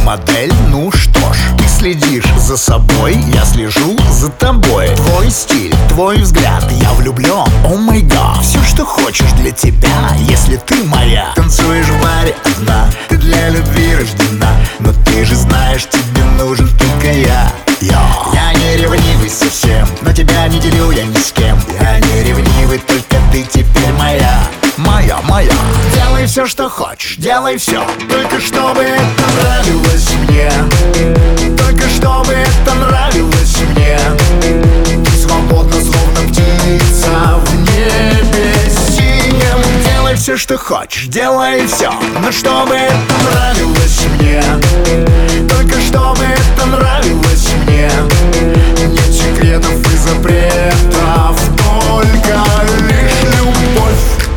модель, ну что ж. Ты следишь за собой, я слежу за тобой. Твой стиль, твой взгляд, я влюблен, о май гад. Все, что хочешь для тебя, если ты моя. Танцуешь в баре одна, ты для любви рождена. Но ты же знаешь, тебе нужен только я. Я не ревнивый совсем, но тебя не делю я ни с кем. Я не ревнивый, только ты теперь моя. Моя. Делай все, что хочешь, делай все, только чтобы это нравилось мне. Только чтобы это нравилось мне. Ты свободна, словно птица в небе синем. Делай все, что хочешь, делай все, но чтобы это нравилось мне. Только чтобы это нравилось мне. Нет секретов и запретов, только лишь любовь.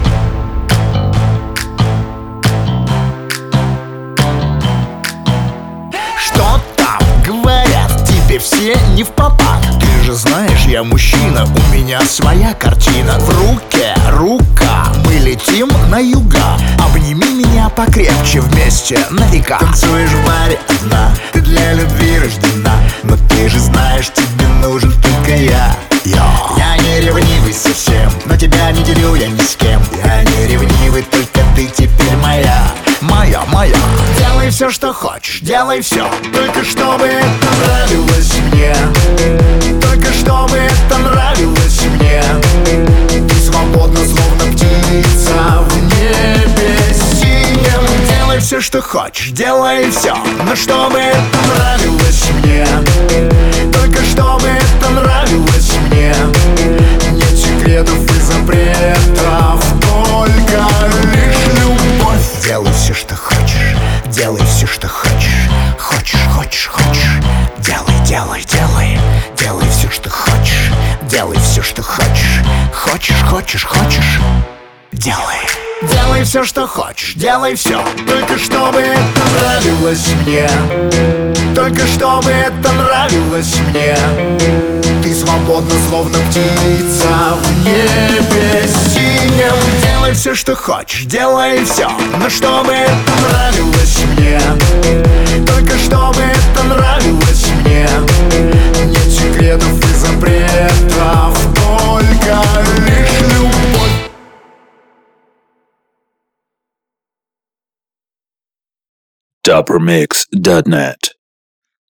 Что там говорят, тебе все не впопад. Ты же знаешь, я мужчина, у меня своя картина. В руке рука, мы летим на юга. Обними меня покрепче, вместе на века. Танцуешь в баре одна, ты для любви рождена. Но ты же знаешь, тебе нужен только я. Я не ревнивый совсем, но тебя не делю я ни с кем. Я не ревнивый, только ты теперь моя. Моя. Делай все, что хочешь, делай все, только чтобы это нравилось мне. Только чтобы это нравилось мне. Ты свободна, словно птица в небе синем. Делай все, что хочешь, делай все, но чтобы это нравилось мне. Только чтобы это нравилось мне. Нет секретов и запретов, только лишь любовь. Делай все, что хочешь, делай все, что хочешь. Хочешь. Делай. Делай все, что хочешь. Делай все, что хочешь. Хочешь. Делай все, что хочешь, делай все, только чтобы это нравилось мне. Только чтобы это нравилось мне. Ты свободна, словно птица в небе синем. Делай все, что хочешь, делай все, но чтобы это нравилось мне. Только чтобы это нравилось мне. Нет секретов и запретов, только лишь любовь. Dubmix.net